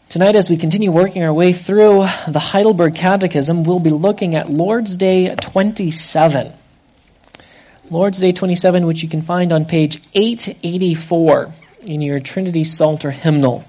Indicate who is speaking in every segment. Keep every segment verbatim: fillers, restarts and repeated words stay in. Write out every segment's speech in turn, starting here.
Speaker 1: Tonight, as we continue working our way through the Heidelberg Catechism, we'll be looking at Lord's Day twenty-seven. Lord's Day twenty-seven, which you can find on page eight eighty-four in your Trinity Psalter hymnal.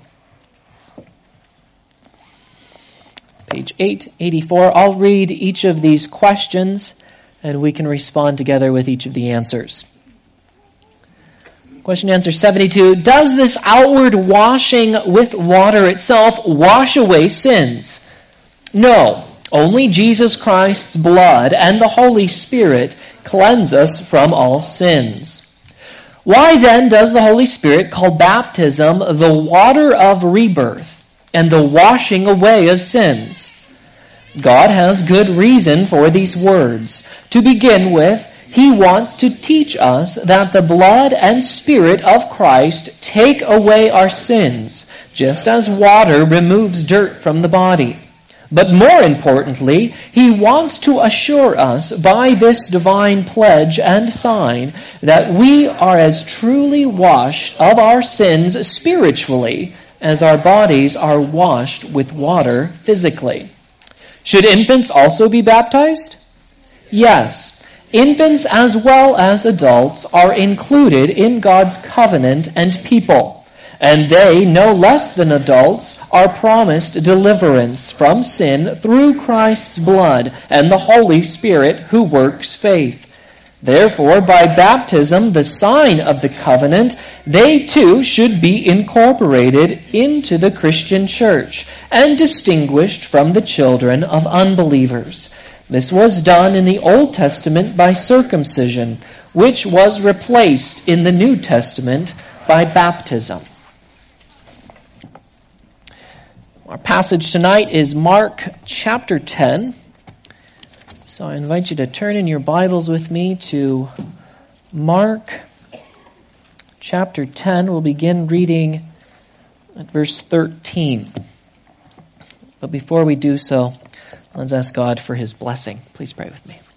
Speaker 1: Page eight eighty-four. I'll read each of these questions, and we can respond together with each of the answers. Question answer seventy-two. Does this outward washing with water itself wash away sins? No. Only Jesus Christ's blood and the Holy Spirit cleanse us from all sins. Why then does the Holy Spirit call baptism the water of rebirth and the washing away of sins? God has good reason for these words. To begin with, He wants to teach us that the blood and Spirit of Christ take away our sins, just as water removes dirt from the body. But more importantly, He wants to assure us by this divine pledge and sign that we are as truly washed of our sins spiritually as our bodies are washed with water physically. Should infants also be baptized? Yes. Infants as well as adults are included in God's covenant and people, and they, no less than adults, are promised deliverance from sin through Christ's blood and the Holy Spirit who works faith. Therefore, by baptism, the sign of the covenant, they too should be incorporated into the Christian church and distinguished from the children of unbelievers. This was done in the Old Testament by circumcision, which was replaced in the New Testament by baptism. Our passage tonight is Mark chapter ten. So I invite you to turn in your Bibles with me to Mark chapter ten. We'll begin reading at verse thirteen. But before we do so, let's ask God for His blessing. Please pray with me.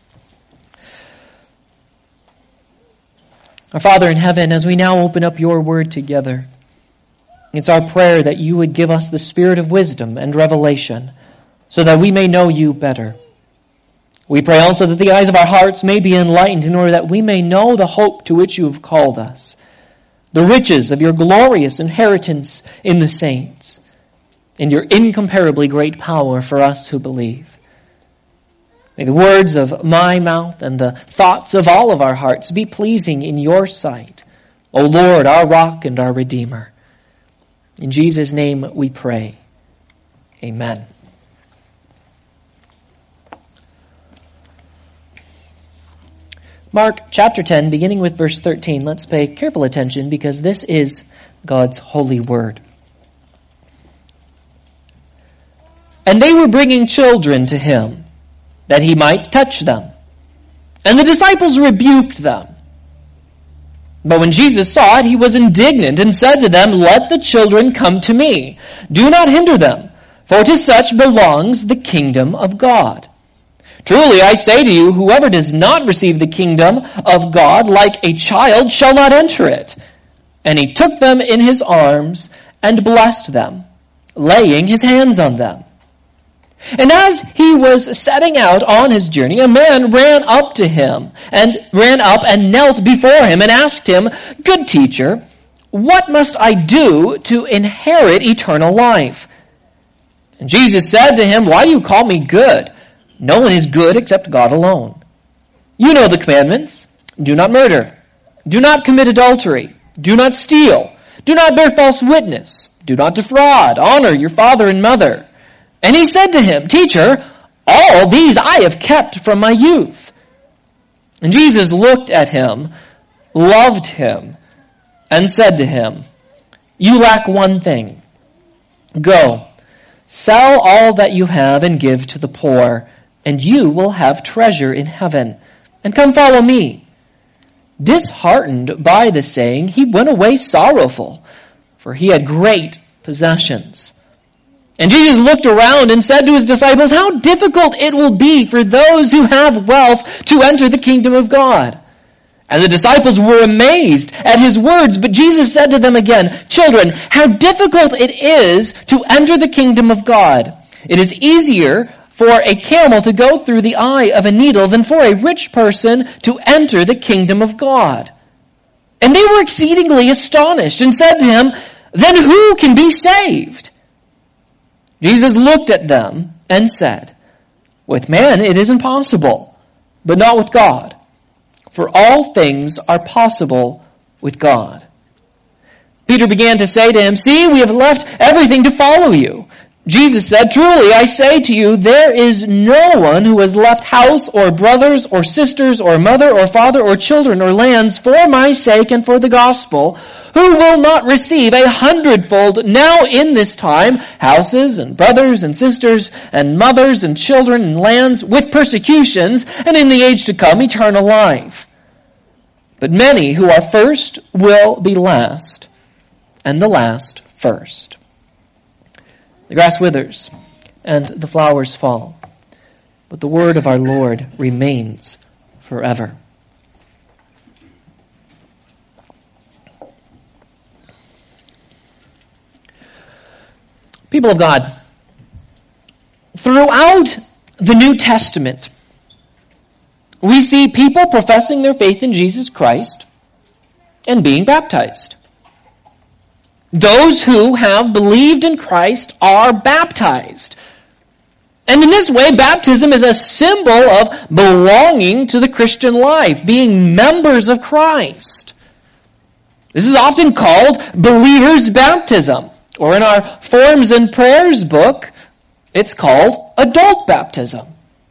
Speaker 1: Our Father in heaven, as we now open up your word together, it's our prayer that you would give us the spirit of wisdom and revelation so that we may know you better. We pray also that the eyes of our hearts may be enlightened in order that we may know the hope to which you have called us, the riches of your glorious inheritance in the saints, and your incomparably great power for us who believe. May the words of my mouth and the thoughts of all of our hearts be pleasing in your sight, O Lord, our rock and our Redeemer. In Jesus' name we pray. Amen. Mark chapter ten, beginning with verse thirteen. Let's pay careful attention because this is God's holy word. And they were bringing children to him, that he might touch them. And the disciples rebuked them. But when Jesus saw it, he was indignant and said to them, Let the children come to me. Do not hinder them, for to such belongs the kingdom of God. Truly I say to you, whoever does not receive the kingdom of God like a child shall not enter it. And he took them in his arms and blessed them, laying his hands on them. And as he was setting out on his journey, a man ran up to him and ran up and knelt before him and asked him, Good teacher, what must I do to inherit eternal life? And Jesus said to him, Why do you call me good? No one is good except God alone. You know the commandments. Do not murder. Do not commit adultery. Do not steal. Do not bear false witness. Do not defraud. Honor your father and mother. And he said to him, Teacher, all these I have kept from my youth. And Jesus looked at him, loved him, and said to him, You lack one thing. Go, sell all that you have and give to the poor, and you will have treasure in heaven. And come follow me. Disheartened by the saying, he went away sorrowful, for he had great possessions. And Jesus looked around and said to his disciples, How difficult it will be for those who have wealth to enter the kingdom of God. And the disciples were amazed at his words, but Jesus said to them again, "Children, how difficult it is to enter the kingdom of God. It is easier for a camel to go through the eye of a needle than for a rich person to enter the kingdom of God." And they were exceedingly astonished and said to him, "Then who can be saved?" Jesus looked at them and said, "With man it is impossible, but not with God. For all things are possible with God." Peter began to say to him, "See, we have left everything to follow you." Jesus said, "Truly I say to you, there is no one who has left house or brothers or sisters or mother or father or children or lands for my sake and for the gospel, who will not receive a hundredfold now in this time houses and brothers and sisters and mothers and children and lands with persecutions, and in the age to come eternal life. But many who are first will be last, and the last first." The grass withers, and the flowers fall, but the word of our Lord remains forever. People of God, throughout the New Testament, we see people professing their faith in Jesus Christ and being baptized. Those who have believed in Christ are baptized. And in this way, baptism is a symbol of belonging to the Christian life, being members of Christ. This is often called believer's baptism, or in our Forms and Prayers book, it's called adult baptism.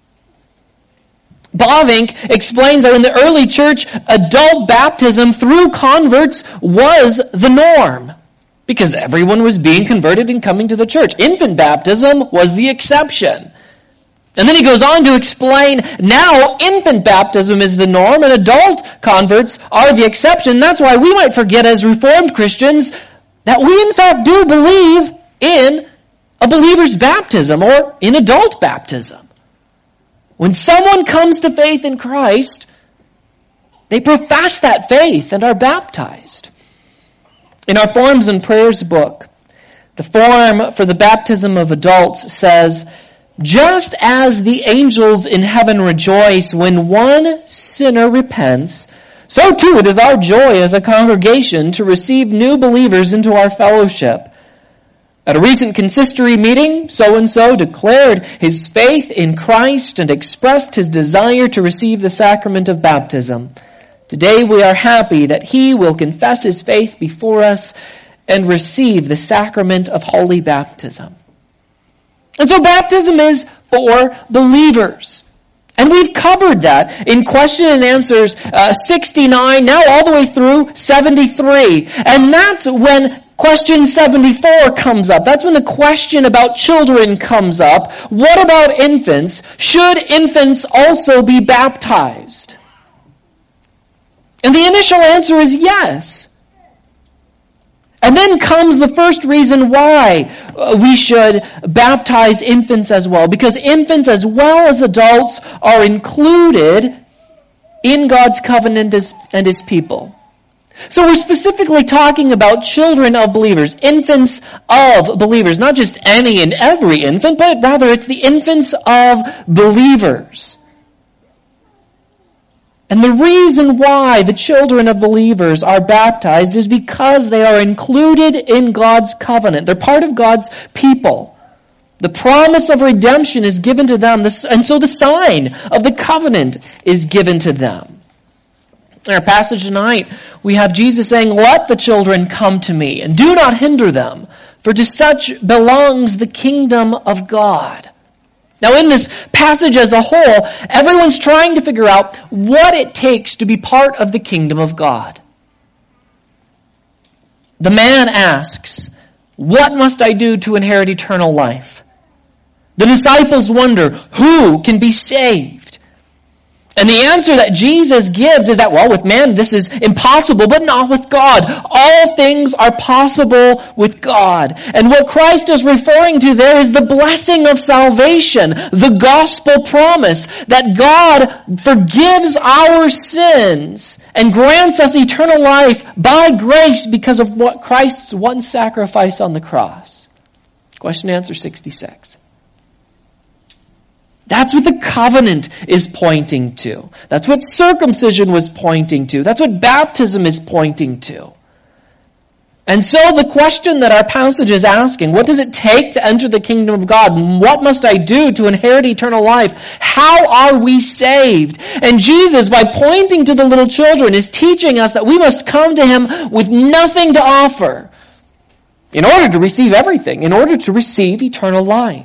Speaker 1: Bavinck explains that in the early church, adult baptism through converts was the norm, because everyone was being converted and coming to the church. Infant baptism was the exception. And then he goes on to explain, now infant baptism is the norm and adult converts are the exception. That's why we might forget as Reformed Christians that we in fact do believe in a believer's baptism or in adult baptism. When someone comes to faith in Christ, they profess that faith and are baptized. In our Forms and Prayers book, the form for the baptism of adults says, "Just as the angels in heaven rejoice when one sinner repents, so too it is our joy as a congregation to receive new believers into our fellowship. At a recent consistory meeting, so-and-so declared his faith in Christ and expressed his desire to receive the sacrament of baptism. Today we are happy that he will confess his faith before us and receive the sacrament of holy baptism." And so baptism is for believers. And we've covered that in question and answers uh, sixty-nine, now all the way through seventy-three. And that's when question seventy-four comes up. That's when the question about children comes up. What about infants? Should infants also be baptized? And the initial answer is yes. And then comes the first reason why we should baptize infants as well. Because infants as well as adults are included in God's covenant and His people. So we're specifically talking about children of believers, infants of believers. Not just any and every infant, but rather it's the infants of believers. And the reason why the children of believers are baptized is because they are included in God's covenant. They're part of God's people. The promise of redemption is given to them, and so the sign of the covenant is given to them. In our passage tonight, we have Jesus saying, "Let the children come to me, and do not hinder them, for to such belongs the kingdom of God." Now in this passage as a whole, everyone's trying to figure out what it takes to be part of the kingdom of God. The man asks, "What must I do to inherit eternal life?" The disciples wonder, who can be saved? And the answer that Jesus gives is that, well, with man this is impossible, but not with God. All things are possible with God. And what Christ is referring to there is the blessing of salvation, the gospel promise that God forgives our sins and grants us eternal life by grace because of what Christ's one sacrifice on the cross. Question and answer sixty-six. That's what the covenant is pointing to. That's what circumcision was pointing to. That's what baptism is pointing to. And so the question that our passage is asking, what does it take to enter the kingdom of God? What must I do to inherit eternal life? How are we saved? And Jesus, by pointing to the little children, is teaching us that we must come to him with nothing to offer in order to receive everything, in order to receive eternal life.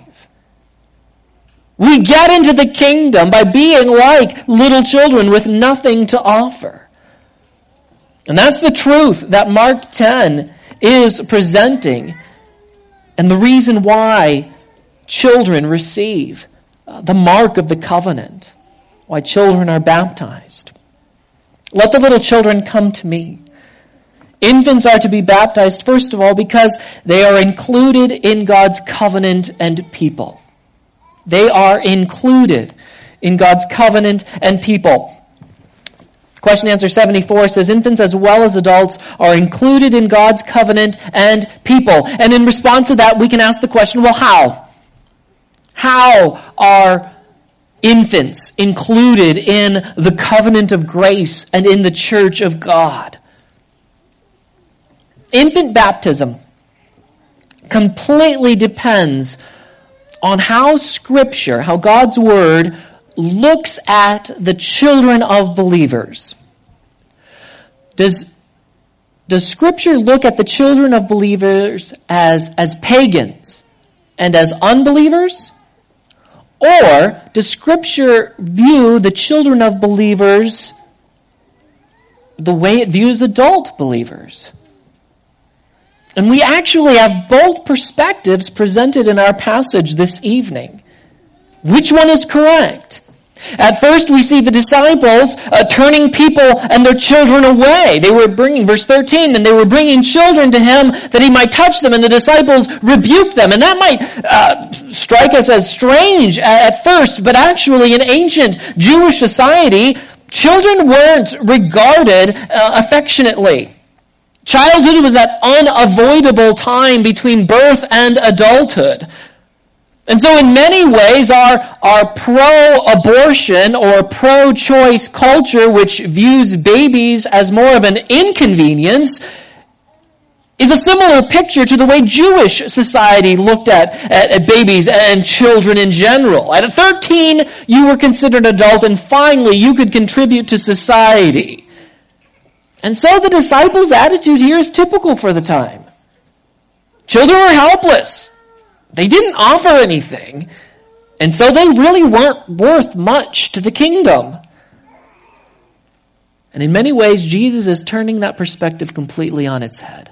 Speaker 1: We get into the kingdom by being like little children with nothing to offer. And that's the truth that Mark ten is presenting, and the reason why children receive the mark of the covenant, why children are baptized. Let the little children come to me. Infants are to be baptized, first of all, because they are included in God's covenant and people. They are included in God's covenant and people. Question and answer seventy-four says, infants as well as adults are included in God's covenant and people. And in response to that, we can ask the question, well, how? How are infants included in the covenant of grace and in the church of God? Infant baptism completely depends on how Scripture, how God's Word looks at the children of believers. Does, does Scripture look at the children of believers as, as pagans and as unbelievers? Or does Scripture view the children of believers the way it views adult believers? And we actually have both perspectives presented in our passage this evening. Which one is correct? At first we see the disciples uh, turning people and their children away. They were bringing, verse thirteen, and they were bringing children to him that he might touch them, and the disciples rebuked them. And that might uh, strike us as strange at first, but actually in ancient Jewish society, children weren't regarded uh, affectionately. Childhood was that unavoidable time between birth and adulthood. And so in many ways, our, our pro-abortion or pro-choice culture, which views babies as more of an inconvenience, is a similar picture to the way Jewish society looked at, at, at babies and children in general. At thirteen, you were considered an adult, and finally you could contribute to society. And so the disciples' attitude here is typical for the time. Children were helpless. They didn't offer anything. And so they really weren't worth much to the kingdom. And in many ways, Jesus is turning that perspective completely on its head.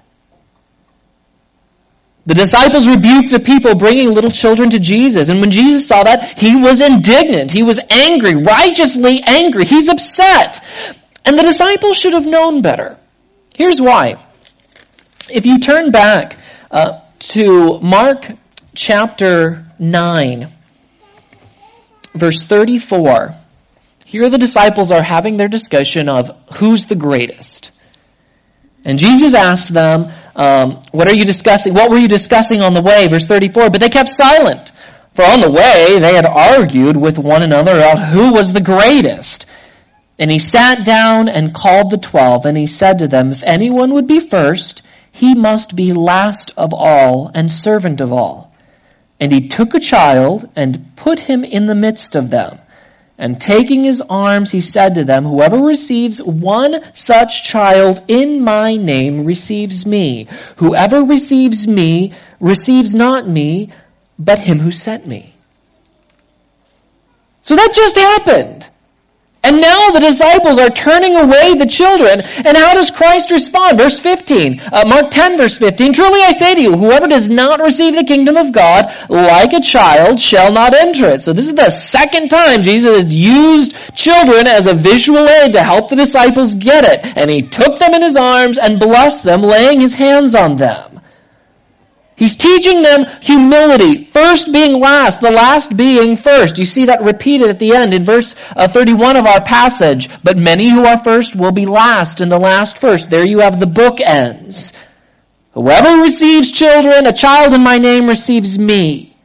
Speaker 1: The disciples rebuked the people bringing little children to Jesus. And when Jesus saw that, he was indignant. He was angry, righteously angry. He's upset. And the disciples should have known better. Here's why. If you turn back uh, to Mark chapter nine, verse thirty-four, here the disciples are having their discussion of who's the greatest. And Jesus asked them, um, what are you discussing? What were you discussing on the way? Verse thirty-four, but they kept silent. For on the way they had argued with one another about who was the greatest. And he sat down and called the twelve, and he said to them, if anyone would be first, he must be last of all and servant of all. And he took a child and put him in the midst of them. And taking his arms, he said to them, whoever receives one such child in my name receives me. Whoever receives me receives not me, but him who sent me. So that just happened. And now the disciples are turning away the children. And how does Christ respond? Verse fifteen, uh, Mark ten, verse fifteen, truly I say to you, whoever does not receive the kingdom of God like a child shall not enter it. So this is the second time Jesus has used children as a visual aid to help the disciples get it. And he took them in his arms and blessed them, laying his hands on them. He's teaching them humility, first being last, the last being first. You see that repeated at the end in verse uh, thirty-one of our passage. But many who are first will be last, and the last first. There you have the bookends. Whoever receives children, a child in my name receives me.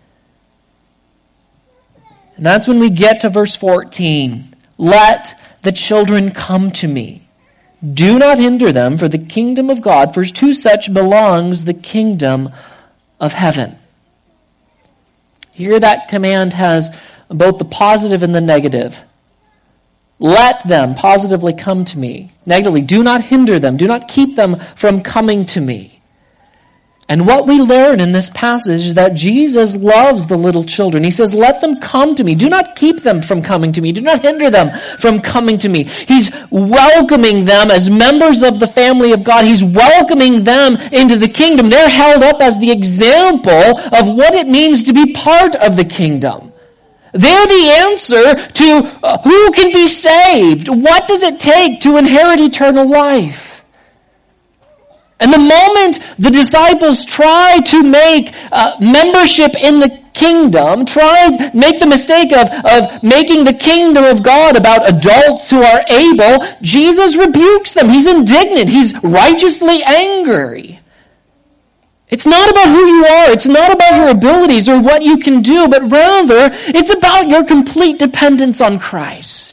Speaker 1: And that's when we get to verse fourteen. Let the children come to me. Do not hinder them, for the kingdom of God, for to such belongs the kingdom of heaven. Here that command has both the positive and the negative. Let them positively come to me. Negatively, do not hinder them. Do not keep them from coming to me. And what we learn in this passage is that Jesus loves the little children. He says, let them come to me. Do not keep them from coming to me. Do not hinder them from coming to me. He's welcoming them as members of the family of God. He's welcoming them into the kingdom. They're held up as the example of what it means to be part of the kingdom. They're the answer to uh, who can be saved. What does it take to inherit eternal life? And the moment the disciples try to make uh, membership in the kingdom, try to make the mistake of, of making the kingdom of God about adults who are able, Jesus rebukes them. He's indignant. He's righteously angry. It's not about who you are. It's not about your abilities or what you can do, but rather it's about your complete dependence on Christ.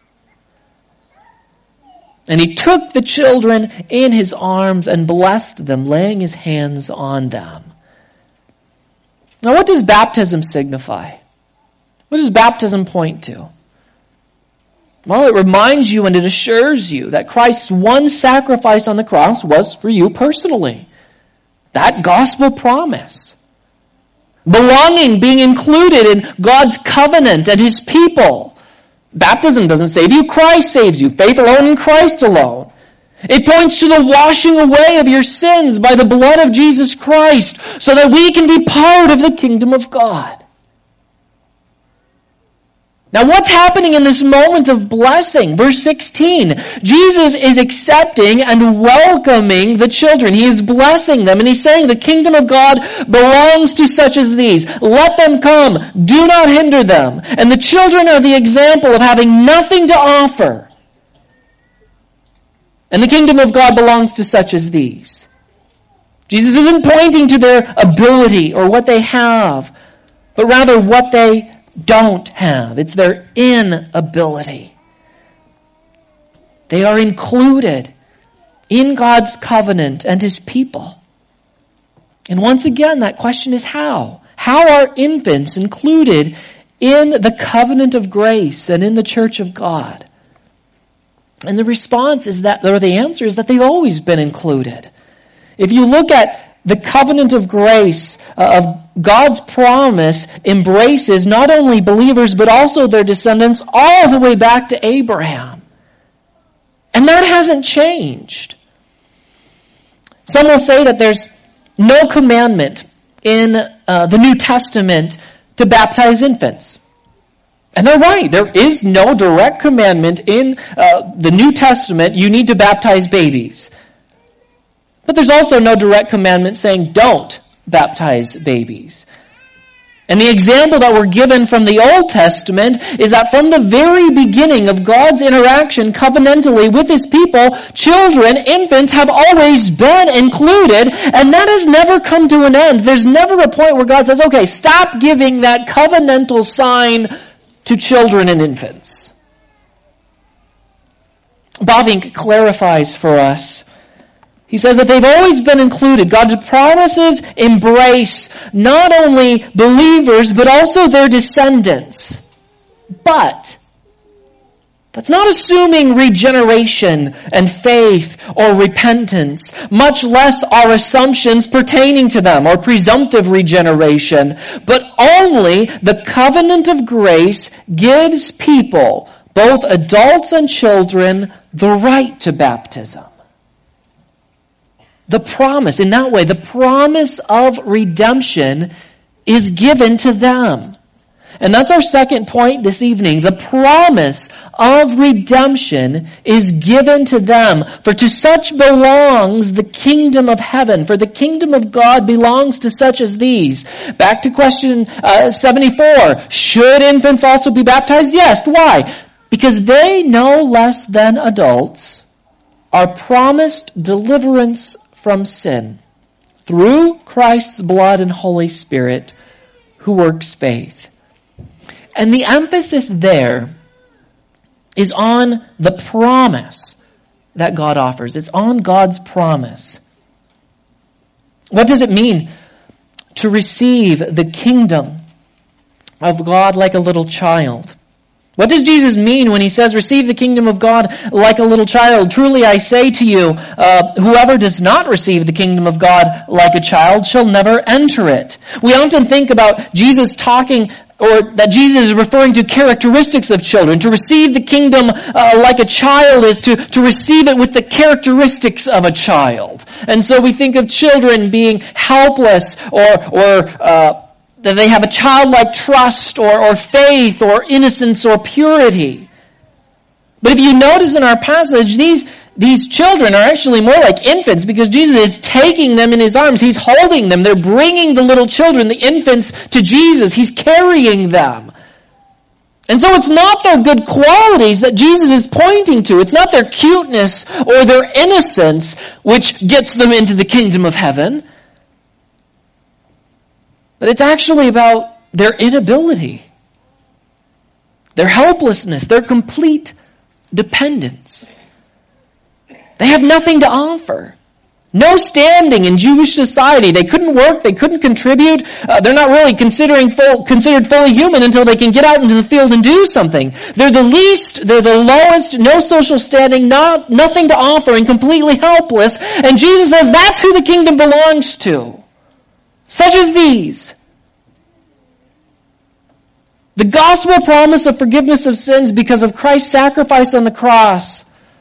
Speaker 1: And he took the children in his arms and blessed them, laying his hands on them. Now, what does baptism signify? What does baptism point to? Well, it reminds you and it assures you that Christ's one sacrifice on the cross was for you personally. That gospel promise. Belonging, being included in God's covenant and his people. Baptism doesn't save you. Christ saves you. Faith alone in Christ alone. It points to the washing away of your sins by the blood of Jesus Christ so that we can be part of the kingdom of God. Now what's happening in this moment of blessing? Verse sixteen. Jesus is accepting and welcoming the children. He is blessing them and he's saying the kingdom of God belongs to such as these. Let them come. Do not hinder them. And the children are the example of having nothing to offer. And the kingdom of God belongs to such as these. Jesus isn't pointing to their ability or what they have, but rather what they don't have. It's their inability. They are included in God's covenant and his people. And once again, that question is how? How are infants included in the covenant of grace and in the church of God? And the response is that, or the answer is that they've always been included. If you look at the covenant of grace, uh, of God's promise, embraces not only believers but also their descendants all the way back to Abraham. And that hasn't changed. Some will say that there's no commandment in uh, the New Testament to baptize infants. And they're right. There is no direct commandment in uh, the New Testament, you need to baptize babies. But there's also no direct commandment saying don't baptize babies. And the example that we're given from the Old Testament is that from the very beginning of God's interaction covenantally with his people, children, infants have always been included, and that has never come to an end. There's never a point where God says, okay, stop giving that covenantal sign to children and infants. Bavinck clarifies for us. He says that they've always been included. God's promises embrace not only believers, but also their descendants. But that's not assuming regeneration and faith or repentance, much less our assumptions pertaining to them or presumptive regeneration, but only the covenant of grace gives people both adults and children the right to baptism. The promise, in that way, the promise of redemption is given to them. And that's our second point this evening. The promise of redemption is given to them. For to such belongs the kingdom of heaven. For the kingdom of God belongs to such as these. Back to question uh, seventy-four. Should infants also be baptized? Yes. Why? Because they, no less than adults, are promised deliverance from sin through Christ's blood and Holy Spirit, who works faith. And the emphasis there is on the promise that God offers. It's on God's promise. What does it mean to receive the kingdom of God like a little child? What does Jesus mean when he says, receive the kingdom of God like a little child? Truly I say to you, uh, whoever does not receive the kingdom of God like a child shall never enter it. We often think about Jesus talking, or that Jesus is referring to characteristics of children. To receive the kingdom uh, like a child is to, to receive it with the characteristics of a child. And so we think of children being helpless, or, or, uh, that they have a childlike trust or, or faith or innocence or purity. But if you notice in our passage, these, these children are actually more like infants, because Jesus is taking them in his arms. He's holding them. They're bringing the little children, the infants, to Jesus. He's carrying them. And so it's not their good qualities that Jesus is pointing to. It's not their cuteness or their innocence which gets them into the kingdom of heaven. But it's actually about their inability, their helplessness, their complete dependence. They have nothing to offer. No standing in Jewish society. They couldn't work. They couldn't contribute. Uh, they're not really considering full, considered fully human until they can get out into the field and do something. They're the least, they're the lowest, no social standing, not, nothing to offer, and completely helpless. And Jesus says that's who the kingdom belongs to. Such as these. The gospel promise of forgiveness of sins because of Christ's sacrifice on the cross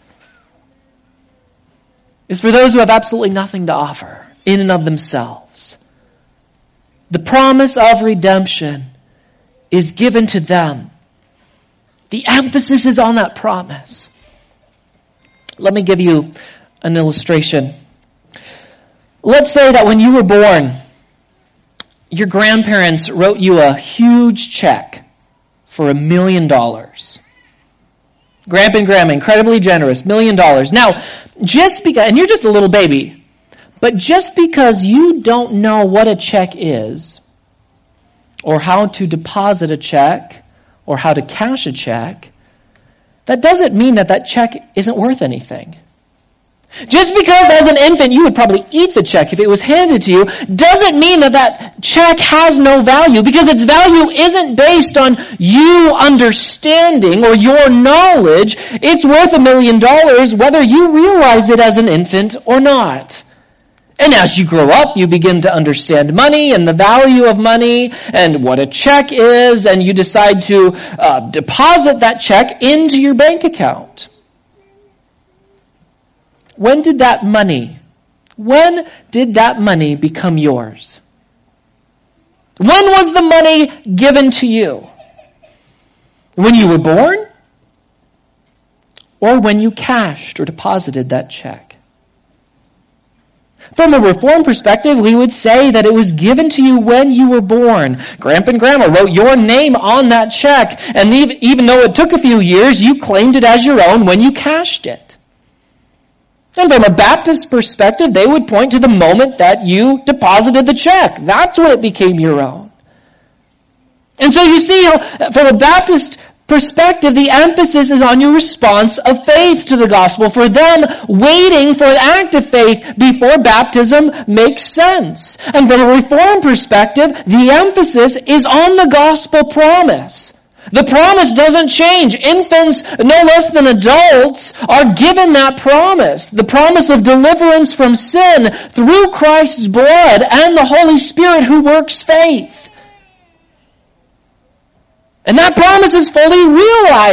Speaker 1: is for those who have absolutely nothing to offer in and of themselves. The promise of redemption is given to them. The emphasis is on that promise. Let me give you an illustration. Let's say that when you were born, your grandparents wrote you a huge check for a million dollars. Grandpa and Grandma, incredibly generous, million dollars. Now, just because, and you're just a little baby, but just because you don't know what a check is, or how to deposit a check, or how to cash a check, that doesn't mean that that check isn't worth anything. Just because as an infant you would probably eat the check if it was handed to you, doesn't mean that that check has no value, because its value isn't based on you understanding or your knowledge. It's worth a million dollars whether you realize it as an infant or not. And as you grow up, you begin to understand money and the value of money and what a check is, and you decide to uh, deposit that check into your bank account. When did that money, when did that money become yours? When was the money given to you? When you were born? Or when you cashed or deposited that check? From a Reformed perspective, we would say that it was given to you when you were born. Grandpa and Grandma wrote your name on that check, and even though it took a few years, you claimed it as your own when you cashed it. And from a Baptist perspective, they would point to the moment that you deposited the check. That's when it became your own. And so you see how, from a Baptist perspective, the emphasis is on your response of faith to the gospel. For them, waiting for an act of faith before baptism makes sense. And from a Reformed perspective, the emphasis is on the gospel promise. The promise doesn't change. Infants, no less than adults, are given that promise. The promise of deliverance from sin through Christ's blood and the Holy Spirit who works faith. And that promise is fully realized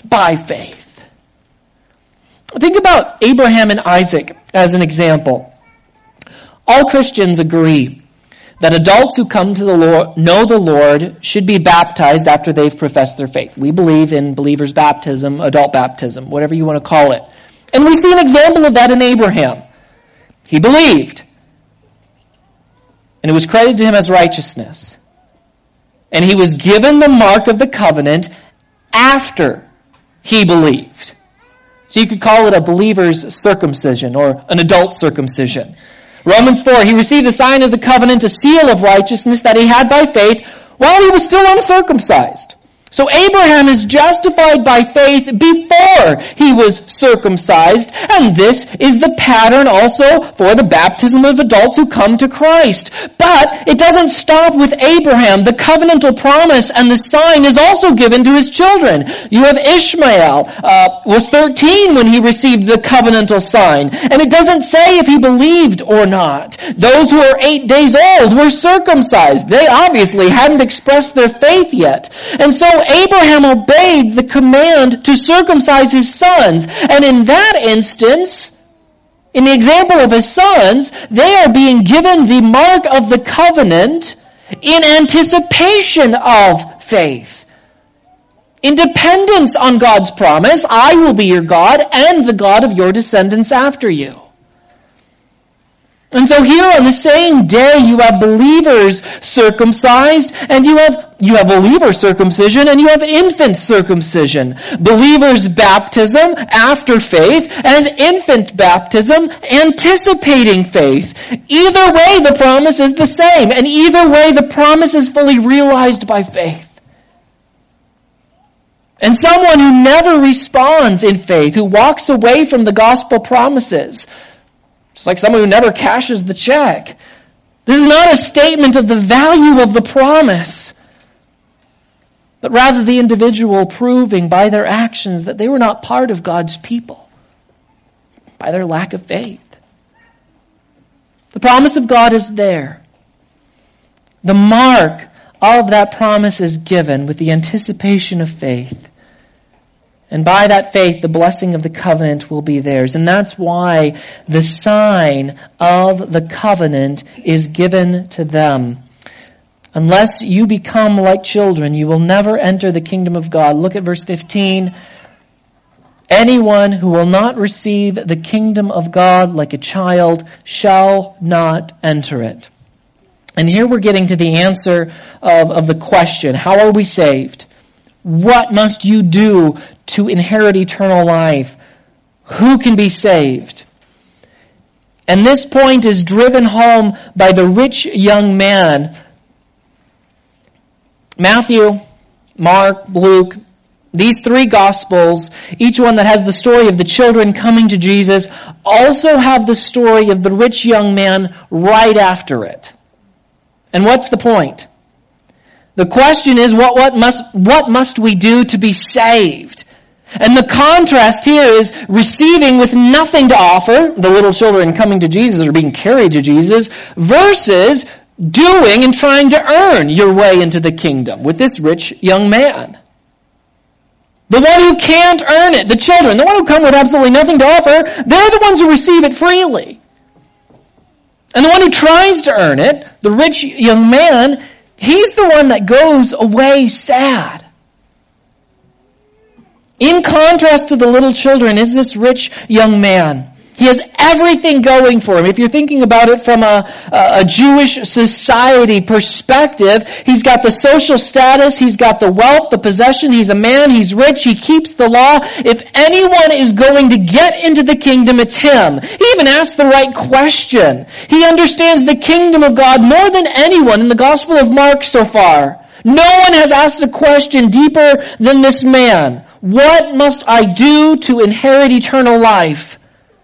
Speaker 1: by faith. Think about Abraham and Isaac as an example. All Christians agree that adults who come to the Lord, know the Lord, should be baptized after they've professed their faith. We believe in believers' baptism, adult baptism, whatever you want to call it. And we see an example of that in Abraham. He believed, and it was credited to him as righteousness. And he was given the mark of the covenant after he believed. So you could call it a believer's circumcision or an adult circumcision. Romans four, he received the sign of the covenant, a seal of righteousness that he had by faith while he was still uncircumcised. So Abraham is justified by faith before he was circumcised, and this is the pattern also for the baptism of adults who come to Christ. But it doesn't stop with Abraham. The covenantal promise and the sign is also given to his children. You have Ishmael, uh, was thirteen when he received the covenantal sign, and it doesn't say if he believed or not. Those who are eight days old were circumcised. They obviously hadn't expressed their faith yet. And so Abraham obeyed the command to circumcise his sons. And in that instance, in the example of his sons, they are being given the mark of the covenant in anticipation of faith. In dependence on God's promise, I will be your God and the God of your descendants after you. And so here on the same day, you have believers circumcised, and you have you have believer circumcision, and you have infant circumcision. Believers' baptism after faith, and infant baptism anticipating faith. Either way, the promise is the same, and either way, the promise is fully realized by faith. And someone who never responds in faith, who walks away from the gospel promises, it's like someone who never cashes the check. This is not a statement of the value of the promise, but rather the individual proving by their actions that they were not part of God's people, by their lack of faith. The promise of God is there. The mark of that promise is given with the anticipation of faith. And by that faith, the blessing of the covenant will be theirs. And that's why the sign of the covenant is given to them. Unless you become like children, you will never enter the kingdom of God. Look at verse fifteen. Anyone who will not receive the kingdom of God like a child shall not enter it. And here we're getting to the answer of, of the question, how are we saved? What must you do to inherit eternal life? Who can be saved? And this point is driven home by the rich young man. Matthew, Mark, Luke, these three Gospels, each one that has the story of the children coming to Jesus, also have the story of the rich young man right after it. And what's the point? The question is, what, what must, what must we do to be saved? And the contrast here is receiving with nothing to offer, the little children coming to Jesus or being carried to Jesus, versus doing and trying to earn your way into the kingdom with this rich young man. The one who can't earn it, the children, the one who come with absolutely nothing to offer, they're the ones who receive it freely. And the one who tries to earn it, the rich young man, he's the one that goes away sad. In contrast to the little children is this rich young man. He has everything going for him. If you're thinking about it from a, a Jewish society perspective, he's got the social status, he's got the wealth, the possession, he's a man, he's rich, he keeps the law. If anyone is going to get into the kingdom, it's him. He even asks the right question. He understands the kingdom of God more than anyone in the Gospel of Mark so far. No one has asked a question deeper than this man. What must I do to inherit eternal life?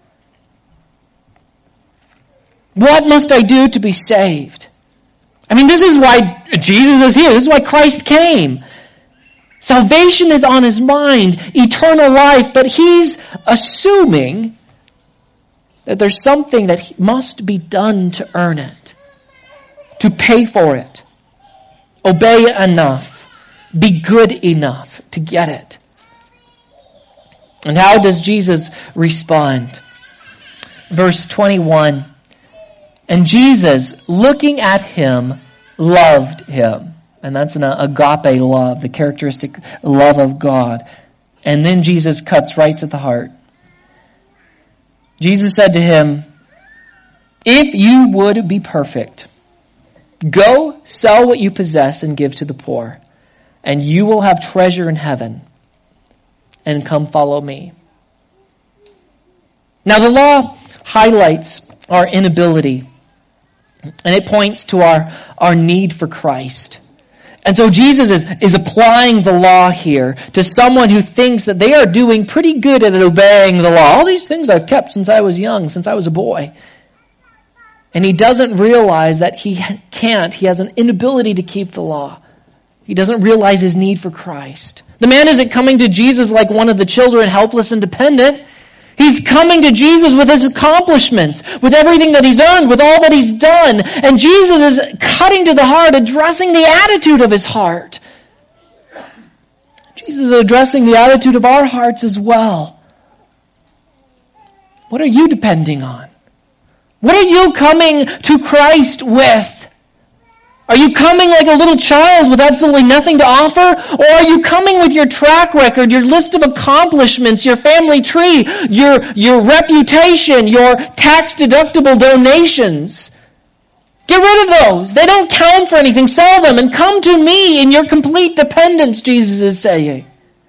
Speaker 1: What must I do to be saved? I mean, this is why Jesus is here. This is why Christ came. Salvation is on his mind, eternal life, but he's assuming that there's something that must be done to earn it, to pay for it, obey enough, be good enough to get it. And how does Jesus respond? Verse twenty-one, and Jesus, looking at him, loved him. And that's an agape love, the characteristic love of God. And then Jesus cuts right to the heart. Jesus said to him, if you would be perfect, go sell what you possess and give to the poor, and you will have treasure in heaven. And come follow me. Now the law highlights our inability, and it points to our, our need for Christ. And so Jesus is, is applying the law here to someone who thinks that they are doing pretty good at obeying the law. All these things I've kept since I was young, since I was a boy. And he doesn't realize that he can't. He has an inability to keep the law. He doesn't realize his need for Christ. The man isn't coming to Jesus like one of the children, helpless and dependent. He's coming to Jesus with his accomplishments, with everything that he's earned, with all that he's done. And Jesus is cutting to the heart, addressing the attitude of his heart. Jesus is addressing the attitude of our hearts as well. What are you depending on? What are you coming to Christ with? Are you coming like a little child with absolutely nothing to offer? Or are you coming with your track record, your list of accomplishments, your family tree, your, your reputation, your tax-deductible donations? Get rid of those. They don't count for anything. Sell them and come to me in your complete dependence, Jesus is saying.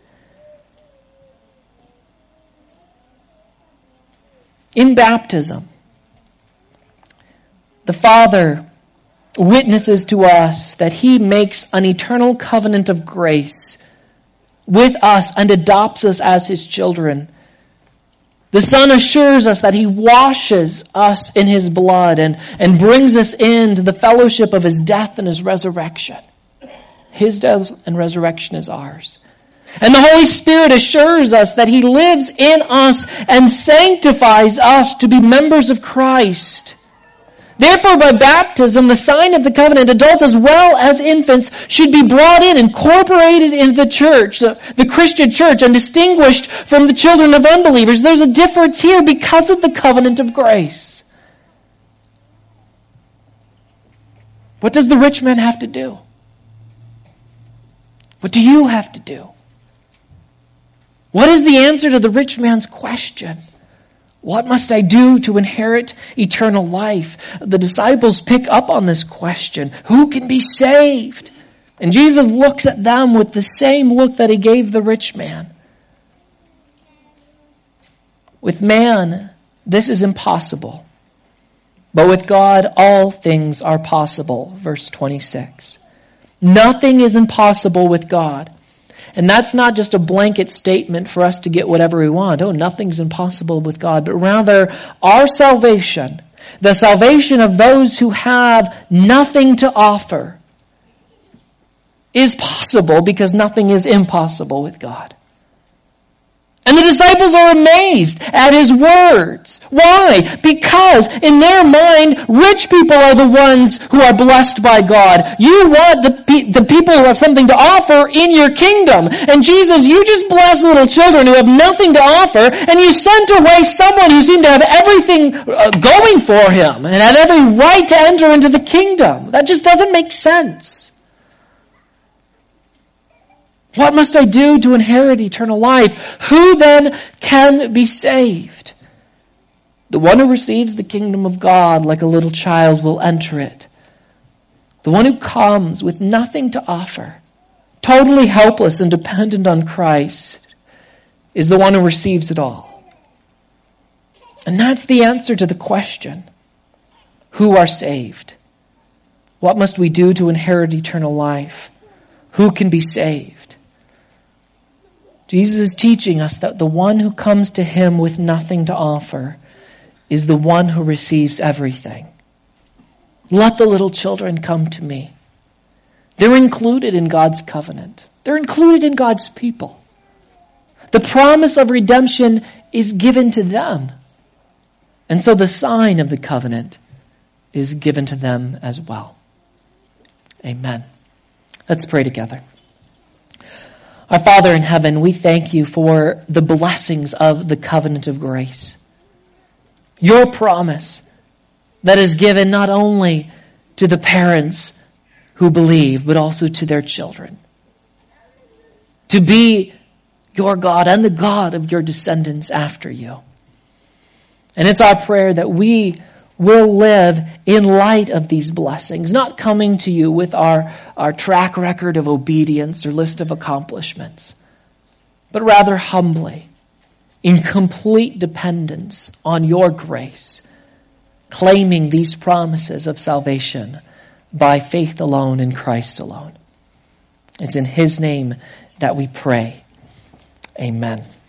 Speaker 1: In baptism, the Father witnesses to us that he makes an eternal covenant of grace with us and adopts us as his children. The Son assures us that he washes us in his blood and, and brings us into the fellowship of his death and his resurrection. His death and resurrection is ours. And the Holy Spirit assures us that he lives in us and sanctifies us to be members of Christ. Therefore, by baptism, the sign of the covenant, adults as well as infants should be brought in, incorporated into the church, the, the Christian church, and distinguished from the children of unbelievers. There's a difference here because of the covenant of grace. What does the rich man have to do? What do you have to do? What is the answer to the rich man's question? What must I do to inherit eternal life? The disciples pick up on this question. Who can be saved? And Jesus looks at them with the same look that he gave the rich man. With man, this is impossible. But with God, all things are possible. Verse twenty-six. Nothing is impossible with God. And that's not just a blanket statement for us to get whatever we want. Oh, nothing's impossible with God. But rather, our salvation, the salvation of those who have nothing to offer, is possible because nothing is impossible with God. And the disciples are amazed at his words. Why? Because in their mind, rich people are the ones who are blessed by God. You want the, pe- the people who have something to offer in your kingdom. And Jesus, you just bless little children who have nothing to offer, and you sent away someone who seemed to have everything uh, going for him and had every right to enter into the kingdom. That just doesn't make sense. What must I do to inherit eternal life? Who then can be saved? The one who receives the kingdom of God like a little child will enter it. The one who comes with nothing to offer, totally helpless and dependent on Christ, is the one who receives it all. And that's the answer to the question, who are saved? What must we do to inherit eternal life? Who can be saved? Jesus is teaching us that the one who comes to him with nothing to offer is the one who receives everything. Let the little children come to me. They're included in God's covenant. They're included in God's people. The promise of redemption is given to them. And so the sign of the covenant is given to them as well. Amen. Let's pray together. Our Father in heaven, we thank you for the blessings of the covenant of grace. Your promise that is given not only to the parents who believe, but also to their children. To be your God and the God of your descendants after you. And it's our prayer that we will live in light of these blessings, not coming to you with our, our track record of obedience or list of accomplishments, but rather humbly, in complete dependence on your grace, claiming these promises of salvation by faith alone in Christ alone. It's in his name that we pray. Amen.